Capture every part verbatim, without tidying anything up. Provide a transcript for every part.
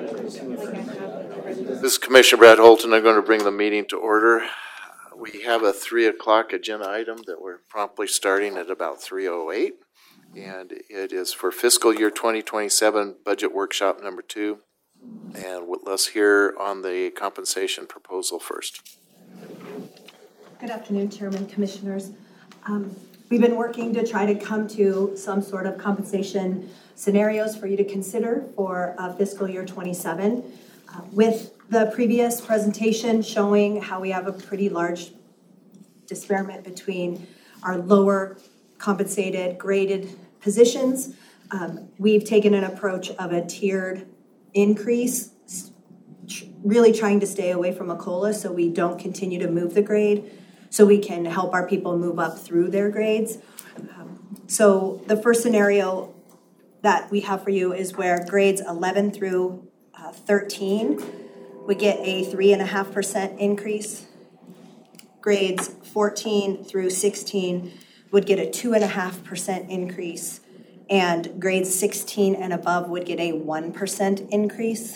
This is Commissioner Brad Holton. I'm going to bring the meeting to order. We have a three o'clock agenda item that we're promptly starting at about three oh eight. And it is for fiscal year twenty twenty-seven budget workshop number two. And let's hear on the compensation proposal first. Good afternoon, Chairman, Commissioners. Um, we've been working to try to come to some sort of compensation scenarios for you to consider for uh, fiscal year twenty-seven. Uh, with the previous presentation showing how we have a pretty large disparity between our lower compensated graded positions, um, we've taken an approach of a tiered increase, really trying to stay away from a COLA so we don't continue to move the grade, so we can help our people move up through their grades. Um, so the first scenario that we have for you is where grades eleven through uh, thirteen would get a three and a half percent increase. Grades fourteen through sixteen would get a two and a half percent increase, and grades sixteen and above would get a one percent increase.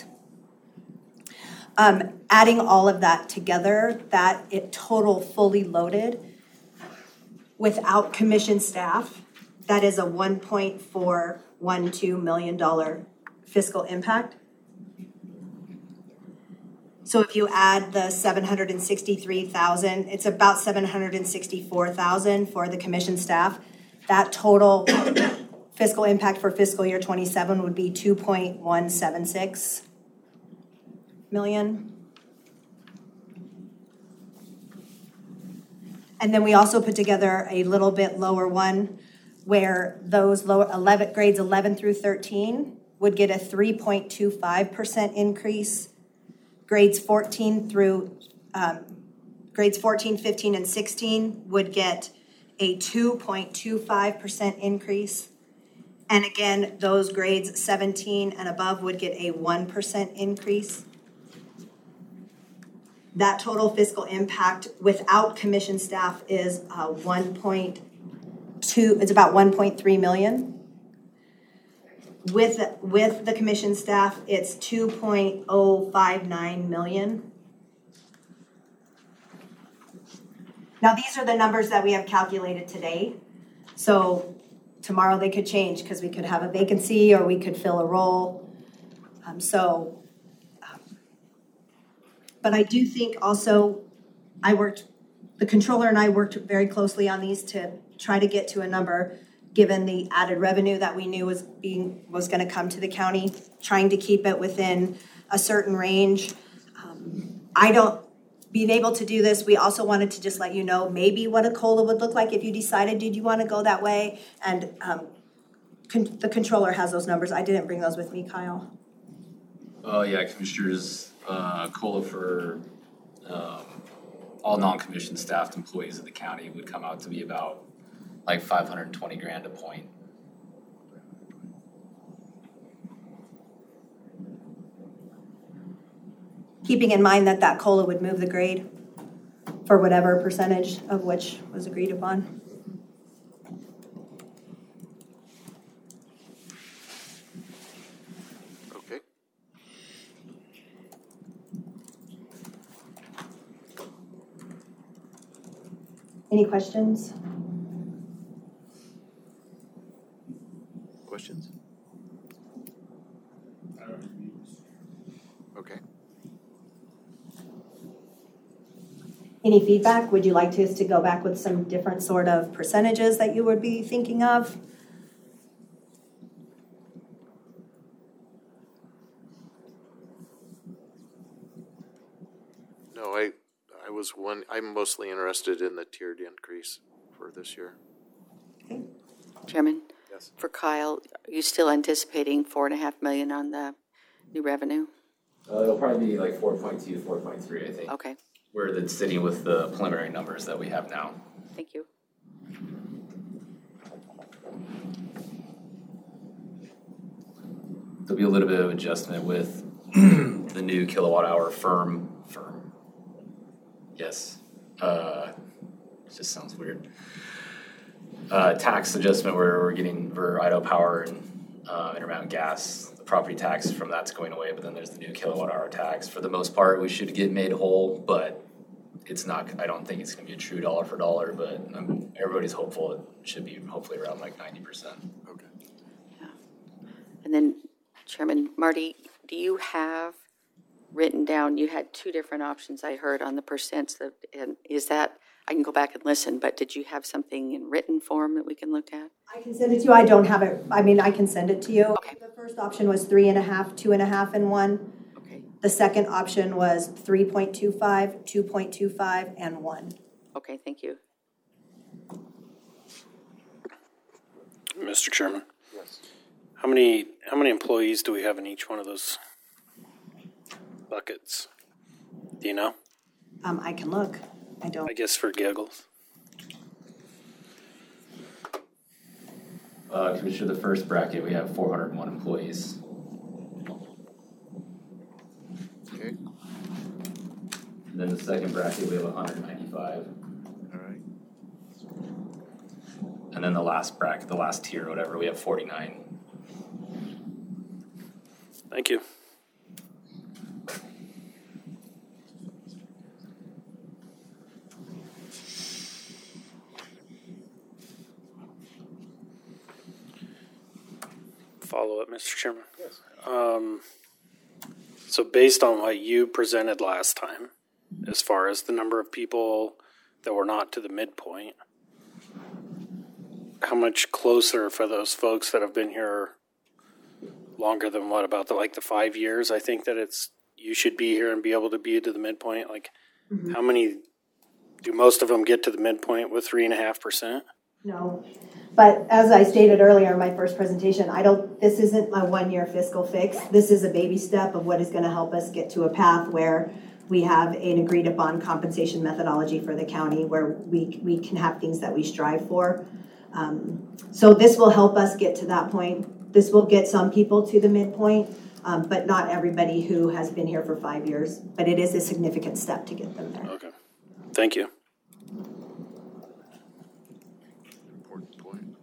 Um, adding all of that together, that it total fully loaded without commission staff, that is a one point four one two million dollars fiscal impact. So if you add the seven hundred sixty-three thousand, it's about seven hundred sixty-four thousand for the commission staff. That total fiscal impact for fiscal year twenty-seven would be two point one seven six million. And then we also put together a little bit lower one where those lower eleven grades eleven through thirteen would get a three point two five percent increase. Grades fourteen through um, grades fourteen, fifteen, and sixteen would get a two point two five percent increase. And again, those grades seventeen and above would get a one percent increase. That total fiscal impact without commission staff is uh, one point two, it's about one point three million. With, with the commission staff, it's two point oh five nine million. Now, these are the numbers that we have calculated today. So tomorrow they could change because we could have a vacancy or we could fill a role. Um, so, um, but I do think also I worked, the controller and I worked very closely on these to try to get to a number given the added revenue that we knew was being was going to come to the county, trying to keep it within a certain range. Um, I don't, being able to do this, we also wanted to just let you know maybe what a COLA would look like if you decided, did you want to go that way? And um, con- the controller has those numbers. I didn't bring those with me, Kyle. Oh, uh, yeah, Commissioners, uh, COLA for um, all non-commissioned staffed employees of the county would come out to be about like five hundred twenty grand a point. Keeping in mind that that COLA would move the grade for whatever percentage of which was agreed upon. Okay. Any questions? Questions? Okay. Any feedback? Would you like us to go back with some different sort of percentages that you would be thinking of? No, I I was one I'm mostly interested in the tiered increase for this year. Okay. Chairman? Yes. For Kyle, are you still anticipating four and a half million on the new revenue? Uh, it'll probably be like four point two, four point three, I think. Okay. We're then sitting with the preliminary numbers that we have now. Thank you. There'll be a little bit of adjustment with the new kilowatt hour firm firm. Yes. Uh, it just sounds weird. Uh, tax adjustment where we're getting for Idaho Power and uh, Intermountain Gas. property tax from that's going away, but then there's the new kilowatt hour tax. For the most part, we should get made whole, but it's not, I don't think it's gonna be a true dollar for dollar, but um, everybody's hopeful it should be hopefully around like ninety percent. Okay. And then Chairman Marty, do you have written down, you had two different options I heard on the percents, that, and is that, I can go back and listen, but did you have something in written form that we can look at? I can send it to you. I don't have it. I mean, I can send it to you. Okay. The first option was three and a half, two and a half, and one. Okay, The second option was three point two five, two point two five, and one. okay, thank you. Mister Chairman, Yes. how many, how many employees do we have in each one of those buckets? Do you know? Um, I can look. I don't. I guess for giggles. Uh, Commissioner, the first bracket, we have four hundred one employees. Okay, And then the second bracket, we have one hundred ninety-five. all right. And then the last bracket, the last tier, whatever, we have forty-nine. Thank you. Follow up, Mister Chairman. Yes. Um, so based on what you presented last time, as far as the number of people that were not to the midpoint, how much closer for those folks that have been here longer than what, about the, like the five years? I think that it's, you should be here and be able to be to the midpoint. Like, Mm-hmm. how many, do most of them get to the midpoint with three and a half percent? No. But as I stated earlier in my first presentation, I don't, this isn't my one-year fiscal fix. This is a baby step of what is going to help us get to a path where we have an agreed upon compensation methodology for the county, where we, we can have things that we strive for. Um, so this will help us get to that point. This will get some people to the midpoint, um, but not everybody who has been here for five years. But it is a significant step to get them there. Okay. Thank you. Important point.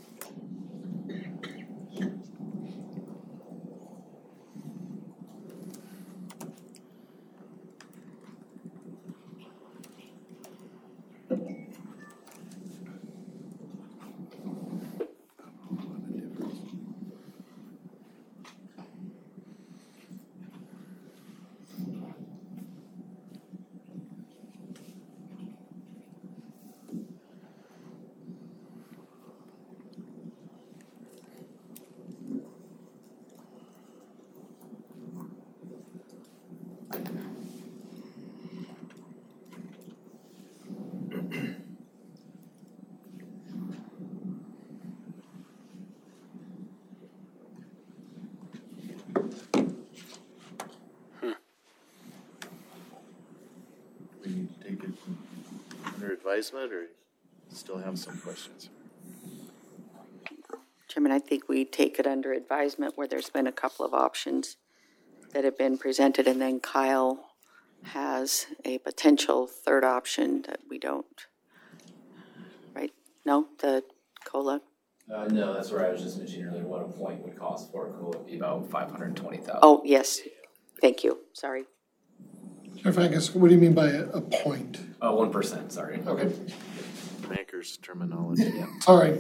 We need to take it under advisement, or still have some questions? Chairman, I think we take it under advisement where there's been a couple of options that have been presented, and then Kyle has a potential third option that we don't, right? No, the COLA? Uh, no, that's where I was just mentioning earlier, what a point would cost for a COLA would be about five hundred twenty thousand. Oh, yes. Thank you. Sorry. Sheriff Angus, what do you mean by a, a point? Uh, one percent, sorry. Okay, Banker's terminology. Yeah. sorry.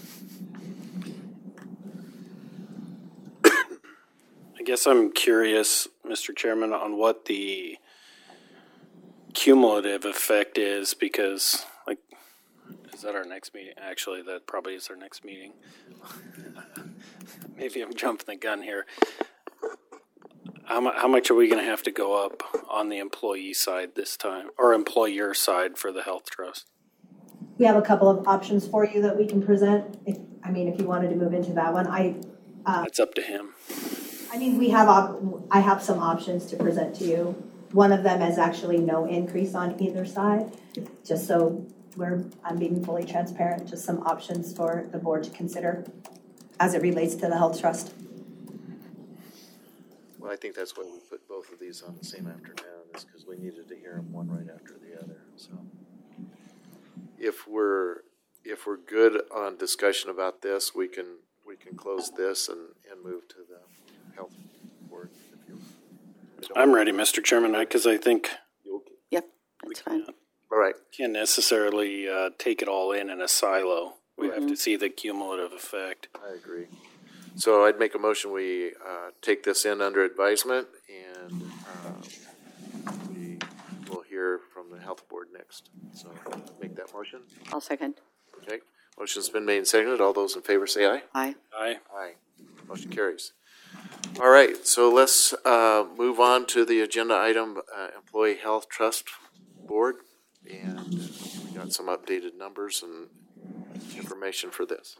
I guess I'm curious, Mister Chairman, on what the cumulative effect is, because, like, is that our next meeting? Actually, that probably is our next meeting. Maybe I'm jumping the gun here. How mu- how much are we gonna have to go up on the employee side this time, or employer side for the health trust? We have a couple of options for you that we can present. If, I mean, if you wanted to move into that one, I, It's up to him. I mean, we have, op- I have some options to present to you. One of them is actually no increase on either side, just so we're, I'm being fully transparent, just some options for the board to consider as it relates to the health trust. Well, I think that's why we put both of these on the same afternoon, is because we needed to hear them one right after the other, so. If we're, if we're good on discussion about this, we can, we can close this and, and move to the I'm ready, Mister Chairman, because I think Yep, that's fine. All right, can't necessarily uh, take it all in in a silo. We have to see the cumulative effect. I agree. So I'd make a motion, we uh, take this in under advisement, and uh, we will hear from the health board next. So make that motion. I'll second. Okay, motion's been made and seconded. All those in favor say aye. Aye. Aye. Aye. Motion carries. All right, so let's uh, move on to the agenda item, uh, Employee Health Trust Board. And we got some updated numbers and information for this.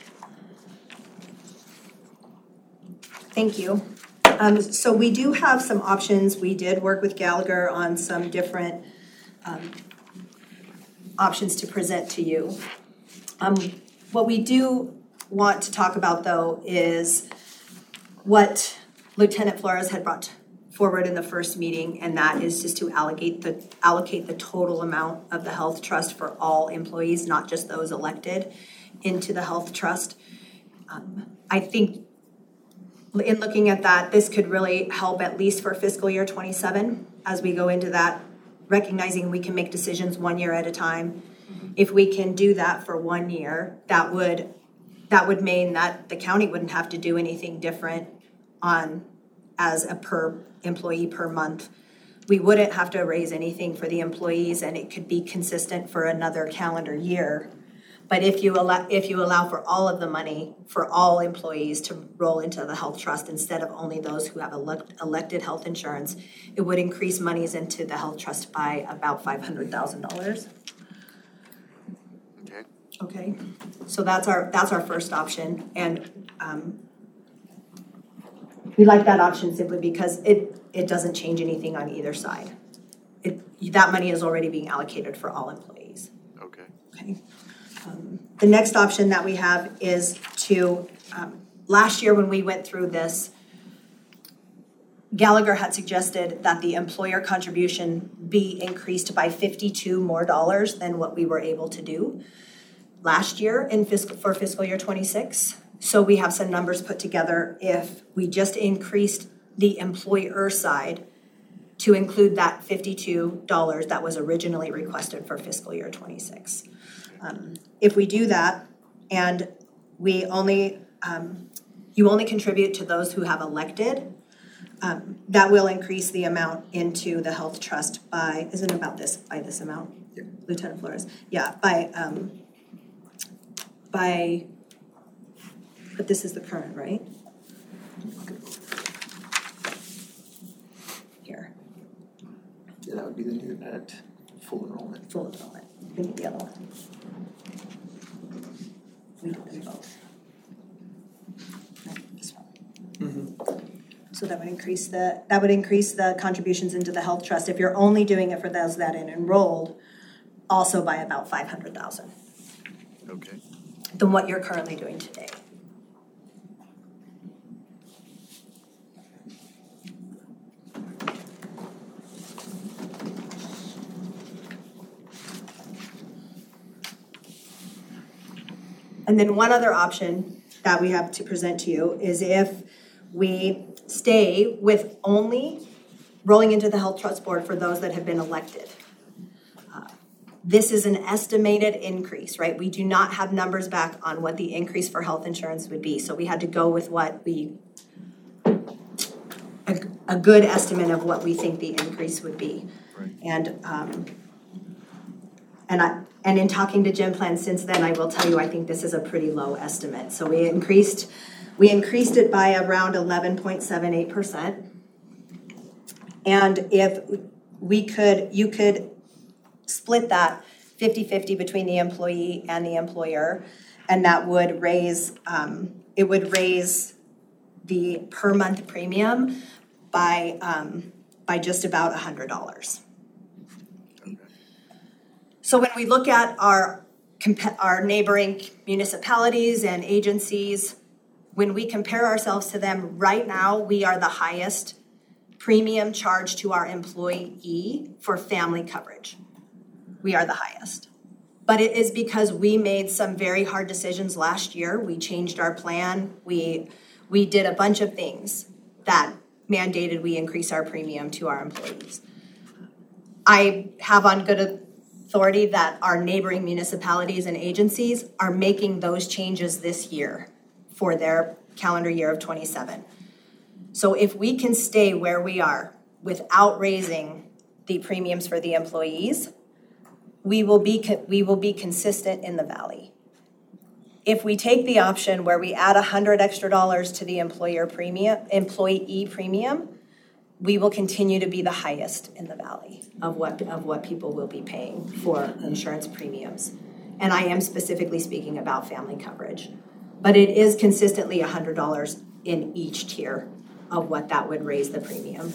Thank you. Um, so we do have some options. We did work with Gallagher on some different um, options to present to you. Um, what we do want to talk about, though, is what Lieutenant Flores had brought forward in the first meeting, and that is just to allocate the allocate the total amount of the health trust for all employees, not just those elected, into the health trust. Um, I think in looking at that, this could really help at least for fiscal year twenty-seven as we go into that, recognizing we can make decisions one year at a time. Mm-hmm. If we can do that for one year, that would that would mean that the county wouldn't have to do anything different on as a per employee per month. We wouldn't have to raise anything for the employees, and it could be consistent for another calendar year. But if you allow, if you allow for all of the money for all employees to roll into the health trust instead of only those who have elect, elected health insurance, it would increase monies into the health trust by about five hundred thousand dollars. Okay. Okay, so that's our that's our first option, and um, we like that option simply because it it doesn't change anything on either side. It that money is already being allocated for all employees. Okay. Okay. Um, the next option that we have is to, um, last year when we went through this, Gallagher had suggested that the employer contribution be increased by fifty-two more dollars than what we were able to do last year in fiscal for fiscal year twenty-six. So we have some numbers put together. If we just increased the employer side to include that fifty-two dollars that was originally requested for fiscal year twenty-six. Um, if we do that, and we only, um, you only contribute to those who have elected, um, that will increase the amount into the health trust by, isn't it about this, by this amount? Yeah. Lieutenant Flores, yeah, by, um, by, but this is the current, right? Here. Yeah, that would be the new net full enrollment. Full enrollment. We need the other one. We did them both. No, this one. Mm-hmm. So that would increase the that would increase the contributions into the health trust if you're only doing it for those that are enrolled, also by about five hundred thousand. Okay. Than what you're currently doing today. And then one other option that we have to present to you is if we stay with only rolling into the health trust board for those that have been elected. Uh, this is an estimated increase, right? We do not have numbers back on what the increase for health insurance would be. So we had to go with what we, a, a good estimate of what we think the increase would be. Right. And, um, and I, And in talking to Gen Plan since then, I will tell you, I think this is a pretty low estimate. So we increased, we increased it by around eleven point seven eight percent. And if we could, you could split that fifty-fifty between the employee and the employer, and that would raise, um, it would raise the per month premium by, um, by just about one hundred dollars. So when we look at our our neighboring municipalities and agencies, when we compare ourselves to them right now, we are the highest premium charged to our employee for family coverage. We are the highest. But it is because we made some very hard decisions last year. We changed our plan. We we did a bunch of things that mandated we increase our premium to our employees. I have on good authority that our neighboring municipalities and agencies are making those changes this year for their calendar year of twenty-seven. So if we can stay where we are without raising the premiums for the employees, we will be we will be consistent in the valley. If we take the option where we add a hundred extra dollars to the employer premium, employee premium, we will continue to be the highest in the valley of what of what people will be paying for insurance premiums. And I am specifically speaking about family coverage. But it is consistently a hundred dollars in each tier of what that would raise the premium.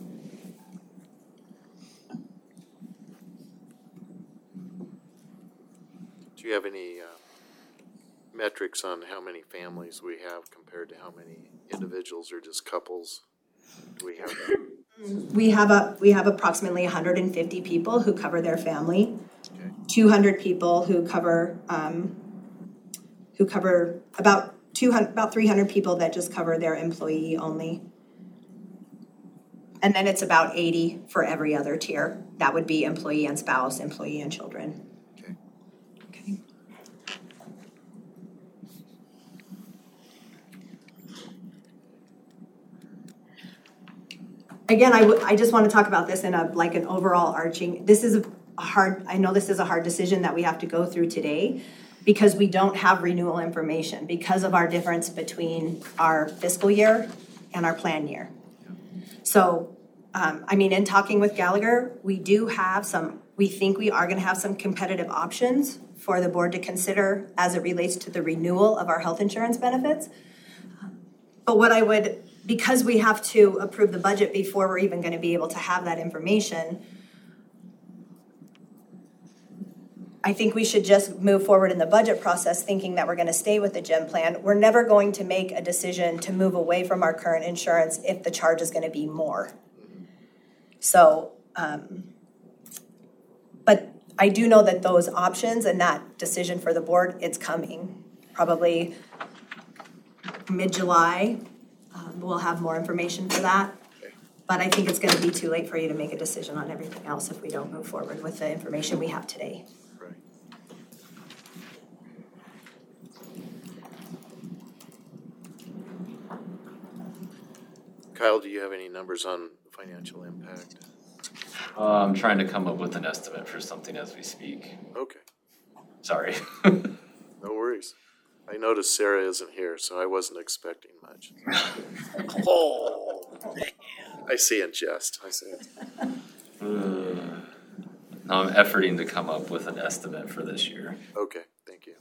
Do you have any uh, metrics on how many families we have compared to how many individuals or just couples? Do we have that? We have a we have approximately one hundred fifty people who cover their family, Okay. two hundred people who cover um, who cover about two hundred about three hundred people that just cover their employee only, and then it's about eighty for every other tier. That would be employee and spouse, employee and children. Okay. Okay. Again, I, w- I just want to talk about this in a like an overall arching. This is a hard. I know this is a hard decision that we have to go through today, because we don't have renewal information because of our difference between our fiscal year and our plan year. So, um, I mean, in talking with Gallagher, we do have some. We think we are going to have some competitive options for the board to consider as it relates to the renewal of our health insurance benefits. But what I would. Because we have to approve the budget before we're even going to be able to have that information, I think we should just move forward in the budget process thinking that we're going to stay with the G E M plan. We're never going to make a decision to move away from our current insurance if the charge is going to be more. So, um, but I do know that those options and that decision for the board, it's coming probably mid-July. Um, we'll have more information for that, but I think it's going to be too late for you to make a decision on everything else if we don't move forward with the information we have today. Right. Kyle, do you have any numbers on financial impact? Uh, I'm trying to come up with an estimate for something as we speak. Okay, Sorry. no worries. I noticed Sarah isn't here, so I wasn't expecting much. Oh, I see in jest. I see it. Uh, now I'm efforting to come up with an estimate for this year. Okay, thank you.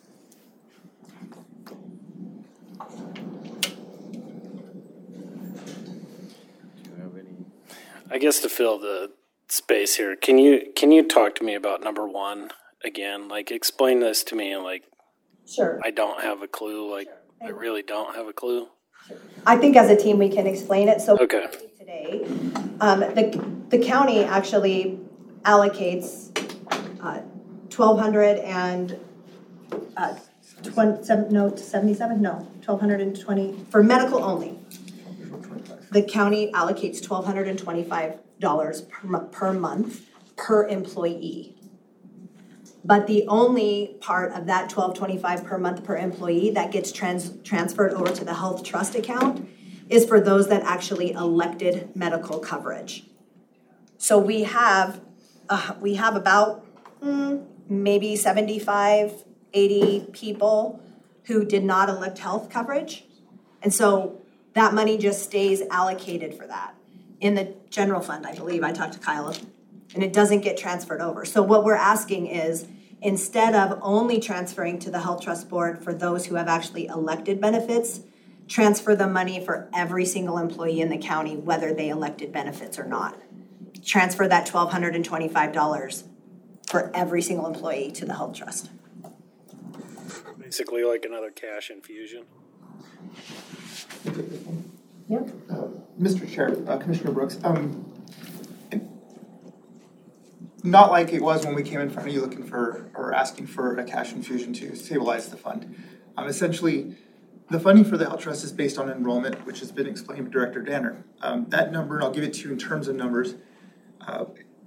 Do you have any? I guess to fill the space here, can you can you talk to me about number one again? Like, explain this to me. Like, Sure. I don't have a clue. Like, I really don't have a clue. I think as a team we can explain it. So Okay. today, um, the the county actually allocates uh, twelve hundred and uh, twenty seven no seventy seven no twelve hundred and twenty for medical only. The county allocates twelve hundred and twenty five dollars per mo- per month per employee. But the only part of that twelve twenty-five per month per employee that gets trans- transferred over to the health trust account is for those that actually elected medical coverage. So we have uh, we have about mm, maybe seventy-five, eighty people who did not elect health coverage. And so that money just stays allocated for that in the general fund, I believe. I talked to Kyle, and it doesn't get transferred over. So what we're asking is, instead of only transferring to the Health Trust Board for those who have actually elected benefits, transfer the money for every single employee in the county, whether they elected benefits or not. Transfer that twelve hundred twenty-five dollars for every single employee to the Health Trust. Basically, like another cash infusion. Yep. Uh, Mister Chair, uh, Commissioner Brooks, um, not like it was when we came in front of you looking for, or asking for a cash infusion to stabilize the fund. Um, essentially, The funding for the health trust is based on enrollment, which has been explained by Director Danner. Um, that number, and I'll give it to you in terms of numbers, uh,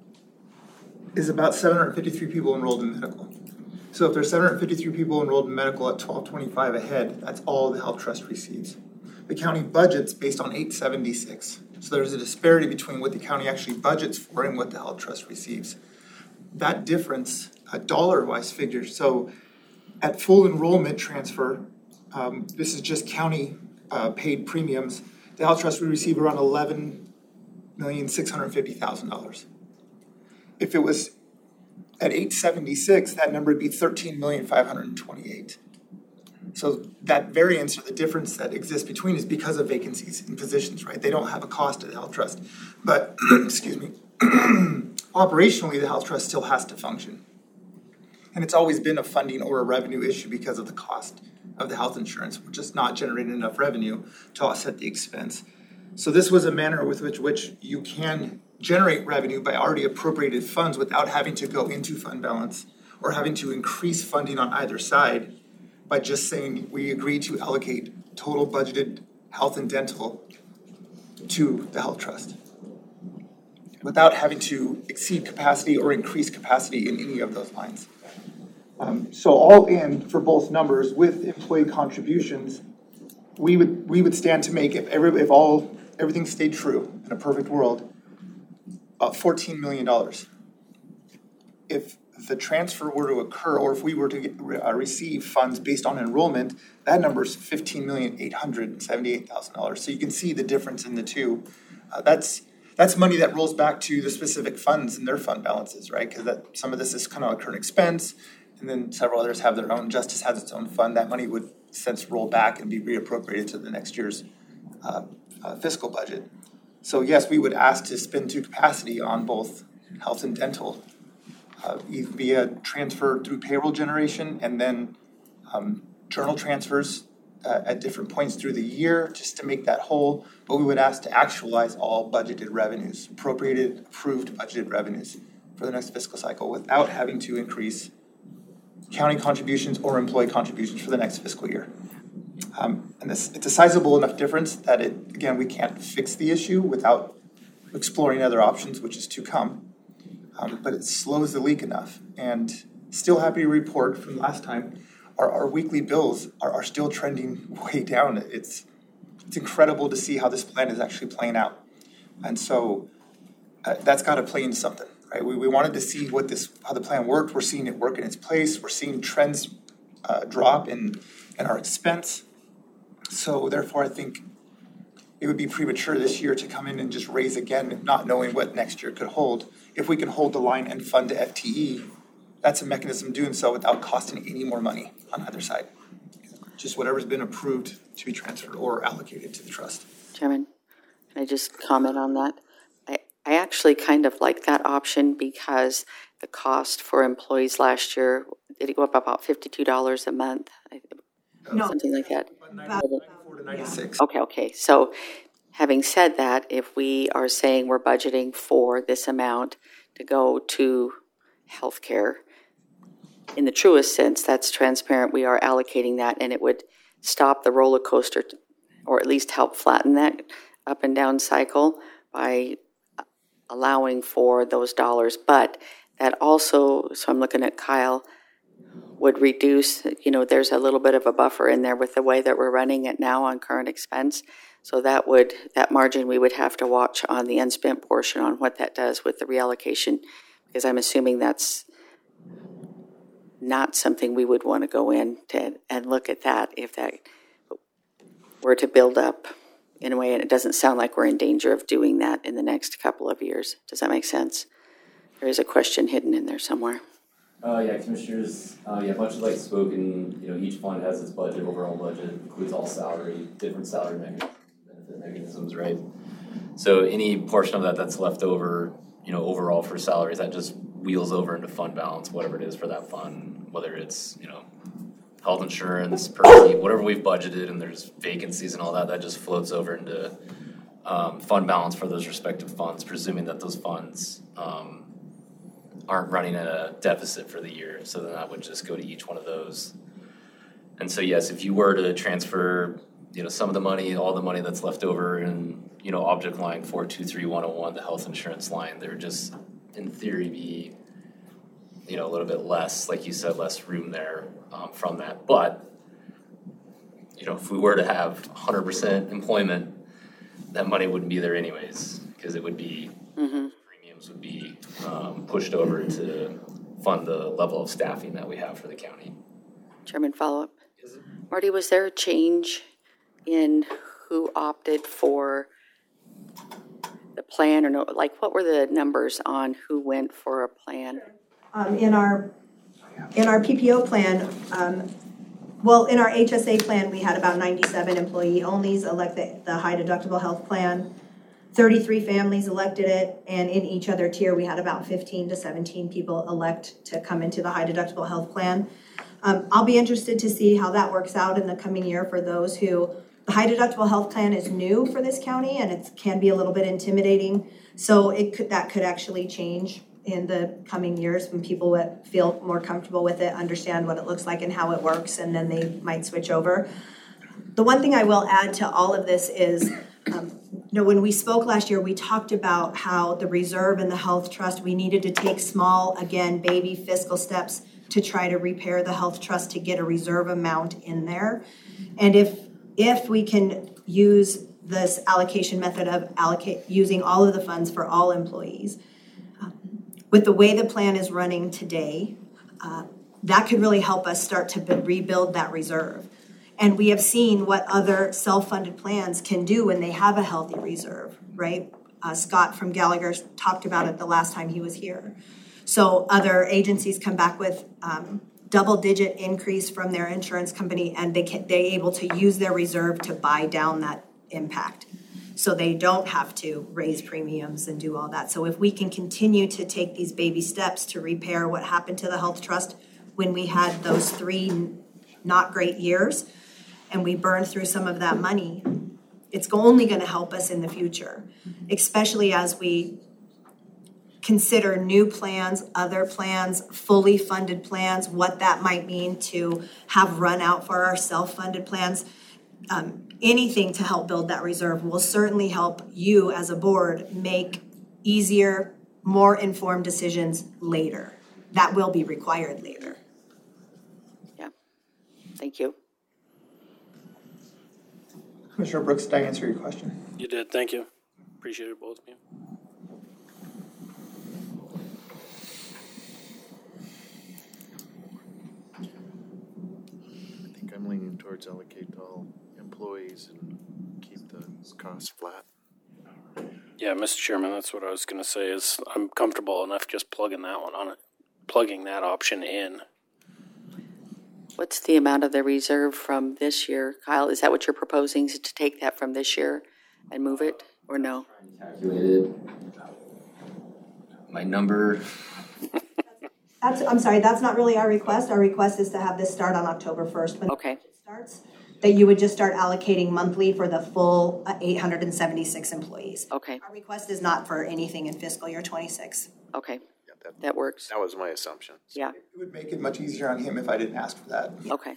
is about seven hundred fifty-three people enrolled in medical. So if there's seven hundred fifty-three people enrolled in medical at twelve twenty-five a head, that's all the health trust receives. The county budget's based on eight seventy-six. So there's a disparity between what the county actually budgets for and what the health trust receives. That difference, uh, dollar-wise figures, so at full enrollment transfer, um, this is just county uh, paid premiums, the health trust would receive around eleven million six hundred fifty thousand dollars. If it was at eight seventy-six, that number would be thirteen million five hundred twenty-eight. So that variance or the difference that exists between is because of vacancies in positions, right? They don't have a cost to the health trust. But, excuse me, operationally, the health trust still has to function. And it's always been a funding or a revenue issue because of the cost of the health insurance. We're just not generating enough revenue to offset the expense. So this was a manner with which, which you can generate revenue by already appropriated funds without having to go into fund balance or having to increase funding on either side by just saying we agree to allocate total budgeted health and dental to the health trust without having to exceed capacity or increase capacity in any of those lines. Um, so all in for both numbers with employee contributions, we would we would stand to make if every if all everything stayed true in a perfect world, uh, fourteen million dollars. If the transfer were to occur, or if we were to get, uh, receive funds based on enrollment, that number is fifteen million eight hundred seventy-eight thousand dollars. So you can see the difference in the two. Uh, that's that's money that rolls back to the specific funds and their fund balances, right? Because that some of this is kind of a current expense, and then several others have their own. Justice has its own fund. That money would since roll back and be reappropriated to the next year's uh, uh, fiscal budget. So yes, we would ask to spend to capacity on both health and dental. Uh, via transfer through payroll generation and then um, journal transfers uh, at different points through the year just to make that whole. But we would ask to actualize all budgeted revenues, appropriated, approved budgeted revenues for the next fiscal cycle without having to increase county contributions or employee contributions for the next fiscal year. Um, and this, it's a sizable enough difference that it, again, we can't fix the issue without exploring other options, which is to come. Um, but it slows the leak enough. And still happy to report from last time, our, our weekly bills are, are still trending way down. It's it's incredible to see how this plan is actually playing out. And so uh, that's got to play into something, right? We, we wanted to see what this how the plan worked. We're seeing it work in its place. We're seeing trends uh, drop in, in our expense. So therefore, I think it would be premature this year to come in and just raise again, not knowing what next year could hold. If we can hold the line and fund to F T E, that's a mechanism doing so without costing any more money on either side. Just whatever's been approved to be transferred or allocated to the trust. Chairman, can I just comment on that? I, I actually kind of like that option because the cost for employees last year, did it go up about fifty-two dollars a month? No. Something like that. ninety-four to ninety-six. Okay, okay. So having said that, if we are saying we're budgeting for this amount to go to healthcare, in the truest sense, that's transparent. We are allocating that, and it would stop the roller coaster, or at least help flatten that up and down cycle by allowing for those dollars. But that also, so I'm looking at Kyle, would reduce, you know, there's a little bit of a buffer in there with the way that we're running it now on current expense. So that would, that margin, we would have to watch on the unspent portion on what that does with the reallocation, because I'm assuming that's not something we would want to go in to, and look at that if that were to build up in a way, and it doesn't sound like we're in danger of doing that in the next couple of years. Does that make sense? There is a question hidden in there somewhere. Uh, yeah, commissioners, uh, yeah, much like spoken, you know, each fund has its budget, overall budget, includes all salary, different salary mechanisms, benefit mechanisms, right? So any portion of that that's left over, you know, overall for salaries, that just wheels over into fund balance, whatever it is for that fund, whether it's, you know, health insurance, per seat, whatever we've budgeted, and there's vacancies and all that, that just floats over into um, fund balance for those respective funds, presuming that those funds um, aren't running at a deficit for the year. So then that would just go to each one of those. And so yes, if you were to transfer, you know, some of the money, all the money that's left over in, you know, object line four two three one oh one, the health insurance line, there would just, in theory, be, you know, a little bit less, like you said, less room there um, from that. But, you know, if we were to have one hundred percent employment, that money wouldn't be there anyways, because it would be, Mm-hmm. premiums would be um, pushed over to fund the level of staffing that we have for the county. Chairman, follow-up. Marty, was there a change in who opted for the plan or no? Like, what were the numbers on who went for a plan? Um, in our, in our P P O plan, um, well, in our H S A plan, we had about ninety-seven employee onlys elect the, the high deductible health plan. thirty-three families elected it, and in each other tier, we had about fifteen to seventeen people elect to come into the high deductible health plan. Um, I'll be interested to see how that works out in the coming year for those who, the high deductible health plan is new for this county and it can be a little bit intimidating. So it could, that could actually change in the coming years when people would feel more comfortable with it, understand what it looks like and how it works, and then they might switch over. The one thing I will add to all of this is, um, you know, when we spoke last year, we talked about how the reserve and the health trust, we needed to take small, again, baby fiscal steps to try to repair the health trust to get a reserve amount in there. And if if we can use this allocation method of allocate using all of the funds for all employees, um, with the way the plan is running today, uh, that could really help us start to b- rebuild that reserve. And we have seen what other self-funded plans can do when they have a healthy reserve, right? Uh, Scott from Gallagher talked about it the last time he was here. So other agencies come back with um, double-digit increase from their insurance company, and they can, they're able to use their reserve to buy down that impact. So they don't have to raise premiums and do all that. So if we can continue to take these baby steps to repair what happened to the health trust when we had those three not great years, and we burned through some of that money, it's only going to help us in the future, especially as we consider new plans, other plans, fully funded plans, what that might mean to have run out for our self-funded plans. Um, anything to help build that reserve will certainly help you as a board make easier, more informed decisions later. That will be required later. Yeah, thank you. Commissioner Brooks, did I answer your question? You did, thank you. Appreciate it, both of you. I think I'm leaning towards allocate to all employees and keep the costs flat. Yeah, Mister Chairman, that's what I was gonna say is I'm comfortable enough just plugging that one on it, plugging that option in. What's the amount of the reserve from this year? Kyle, is that what you're proposing, is to take that from this year and move it, or no? Calculated. My number, That's, I'm sorry, that's not really our request. Our request is to have this start on October first. When Okay. it starts, that you would just start allocating monthly for the full uh, eight hundred seventy-six employees. Okay, Our request is not for anything in fiscal year twenty-six. okay, Yeah, that, that works. that was my assumption. Yeah, It would make it much easier on him if I didn't ask for that. okay.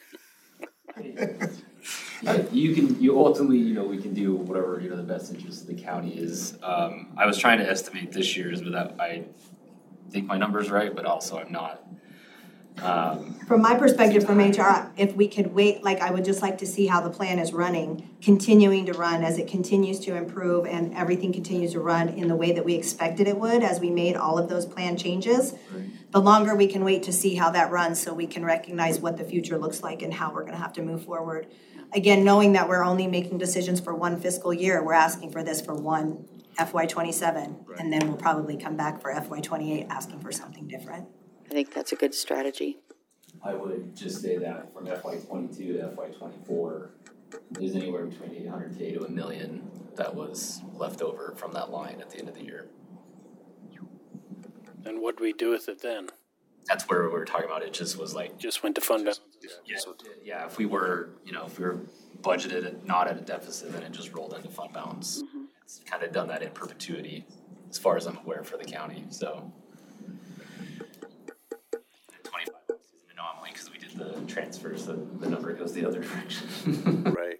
yeah, you can, you ultimately, you know, we can do whatever, you know, the best interest of the county is. Um, I was trying to estimate this year's, but that, I think my number's right, but also I'm not. Um, From my perspective, from H R, if we could wait, like I would just like to see how the plan is running, continuing to run as it continues to improve and everything continues to run in the way that we expected it would as we made all of those plan changes. The longer we can wait to see how that runs so we can recognize what the future looks like and how we're going to have to move forward. Again, knowing that we're only making decisions for one fiscal year, we're asking for this for one F Y twenty-seven, Right. and then we'll probably come back for F Y twenty-eight asking for something different. I think that's a good strategy. I would just say that from F Y twenty-two to F Y twenty-four, there's anywhere between eight hundred K to a million that was left over from that line at the end of the year. And what do we do with it then? That's where we were talking about, it just was like, Just went to fund balance. yeah, yeah, if we were, you know, if we were budgeted at, not at a deficit, then it just rolled into fund balance. Mm-hmm. It's kind of done that in perpetuity, as far as I'm aware, for the county, so. twenty-five is an anomaly, because we did the transfers, the, the number goes the other direction. Right.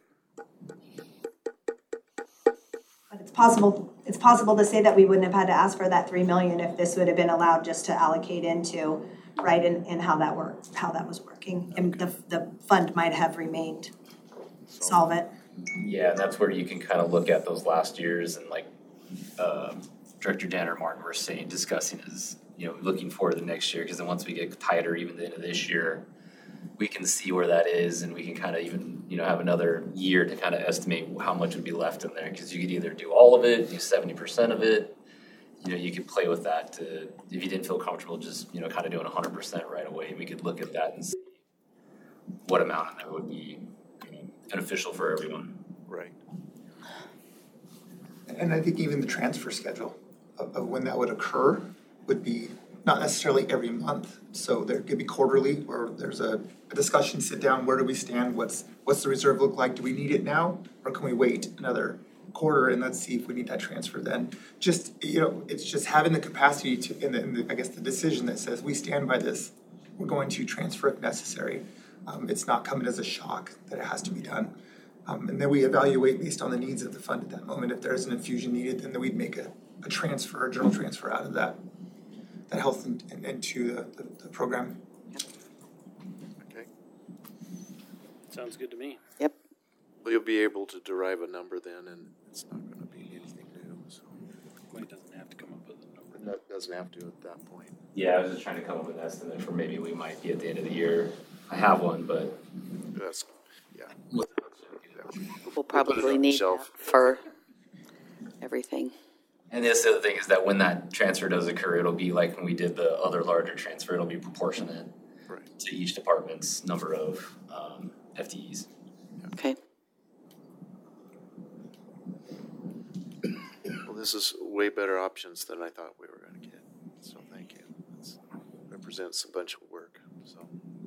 But it's possible, it's possible to say that we wouldn't have had to ask for that three million if this would have been allowed just to allocate into, right, and, and how that worked, how that was working. And the, the fund might have remained solvent. Yeah, that's where you can kind of look at those last years and like, uh, Director Danner Martin were saying, discussing is, you know, looking forward to the next year, because then once we get tighter, even the end of this year, we can see where that is, and we can kind of even, you know, have another year to kind of estimate how much would be left in there, because you could either do all of it, do seventy percent of it, you know, you could play with that to, if you didn't feel comfortable just, you know, kind of doing one hundred percent right away, we could look at that and see what amount in there would be beneficial for everyone. Right. And I think even the transfer schedule of, of when that would occur would be not necessarily every month. So there could be quarterly, where there's a, a discussion, sit down, where do we stand? What's what's the reserve look like? Do we need it now? Or can we wait another quarter and let's see if we need that transfer then? Just, you know, it's just having the capacity to, and the, and the, I guess the decision that says we stand by this, we're going to transfer if necessary. Um, it's not coming as a shock that it has to be done. Um, and then we evaluate based on the needs of the fund at that moment. If there's an infusion needed, then we'd make a, a transfer, a journal transfer out of that, that health and, and into the, the, the program. Okay. Sounds good to me. Yep. Well, you'll be able to derive a number then, and it's not going to be anything new, so. Wayne doesn't have to come up with a number. That doesn't have to at that point. Yeah, I was just trying to come up with an estimate for maybe we might be at the end of the year. I have one, but That's, yeah. We'll Put it on probably the need that shelf. for everything. and this other thing is that when that transfer does occur, it'll be like when we did the other larger transfer, it'll be proportionate Right. to each department's number of um, F T Es. Okay. Well, this is way better options than I thought we were going to get, so thank you. It represents a bunch of work, so.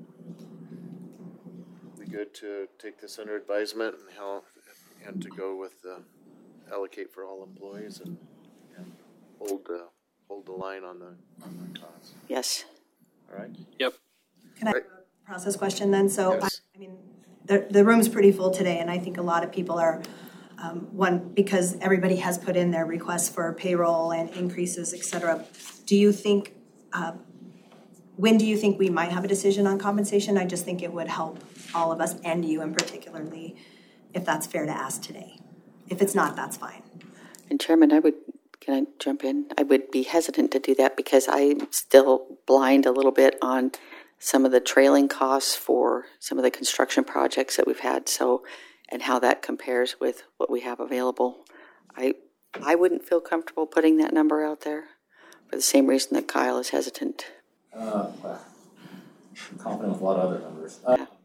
We good to take this under advisement and how, and to go with the allocate for all employees and, and hold the, hold the line on the, on the costs, Yes. all right? Yep. Can I have a process question then? So, I, Yes. I mean, the, the room's pretty full today, and I think a lot of people are, um, one, because everybody has put in their requests for payroll and increases, et cetera. Do you think, uh, when do you think we might have a decision on compensation? I just think it would help all of us, and you in particularly, if that's fair to ask today. If it's not, that's fine. And Chairman, I would, can I jump in? I would be hesitant to do that because I'm still blind a little bit on some of the trailing costs for some of the construction projects that we've had, so, and how that compares with what we have available. I, I wouldn't feel comfortable putting that number out there for the same reason that Kyle is hesitant. Uh, well, I'm confident with a lot of other numbers. Uh, Yeah.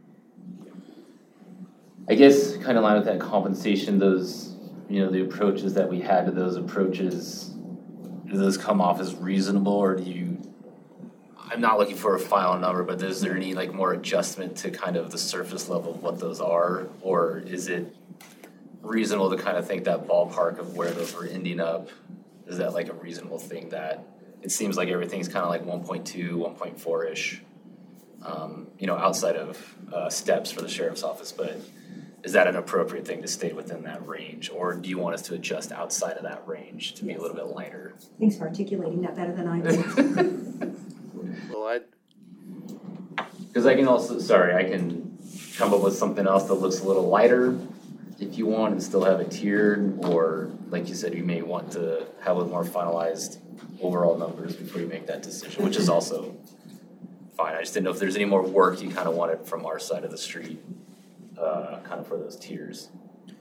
I guess kind of line with that compensation, those, you know, the approaches that we had to those approaches, do those come off as reasonable, or do you, I'm not looking for a final number, but is there any like more adjustment to kind of the surface level of what those are? Or is it reasonable to kind of think that ballpark of where those were ending up? Is that like a reasonable thing that it seems like everything's kind of like one point two, one point four-ish, um, you know, outside of uh, steps for the sheriff's office, but is that an appropriate thing to stay within that range? Or do you want us to adjust outside of that range to be a little bit lighter? Thanks for articulating that better than I do. Well, I, Because I can also, sorry, I can come up with something else that looks a little lighter if you want and still have it tiered, or like you said, you may want to have a more finalized overall numbers before you make that decision, which is also fine. I just didn't know if there's any more work you kind of wanted from our side of the street, uh, kind of for those tiers.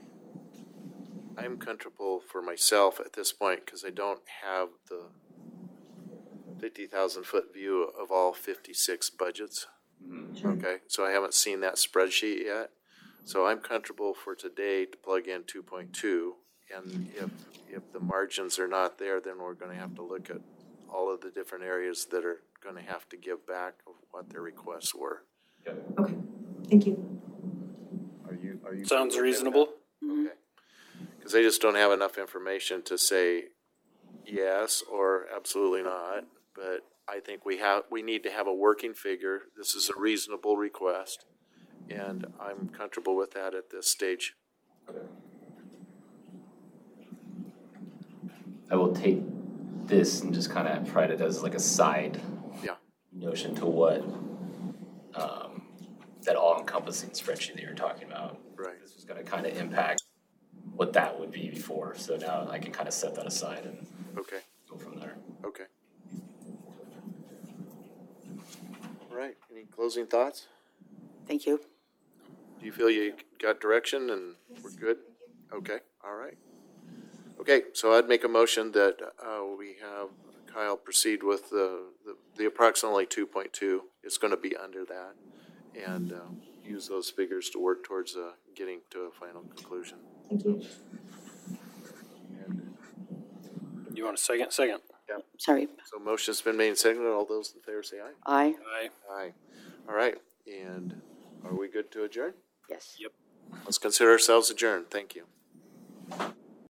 I'm comfortable for myself at this point because I don't have the fifty thousand foot view of all fifty-six budgets. Sure. Okay, so I haven't seen that spreadsheet yet. So I'm comfortable for today to plug in two point two. And if, if the margins are not there, then we're going to have to look at all of the different areas that are going to have to give back of what their requests were. Okay, thank you. Are you, are you? Sounds okay with reasonable. that? Okay. Because I just don't have enough information to say yes or absolutely not, but I think we have, we need to have a working figure. This is a reasonable request, and I'm comfortable with that at this stage. I will take this and just kind of write it as like a side Yeah. notion to what, um, that all-encompassing spreadsheet that you're talking about. Right. This is gonna kind of impact what that would be before, so now I can kind of set that aside and Okay, go from there. okay. All right, any closing thoughts? Thank you. Do you feel you got direction and we're good? Okay, all right. Okay, so I'd make a motion that uh, we have Kyle proceed with the, the- the approximately two point two. It's going to be under that. And uh, use those figures to work towards uh, getting to a final conclusion. Thank you. You want a second? Second. Sorry. So motion's been made and seconded. All those in favor say aye. Aye. Aye. Aye. All right, and are we good to adjourn? Yes. Yep. Let's consider ourselves adjourned. Thank you.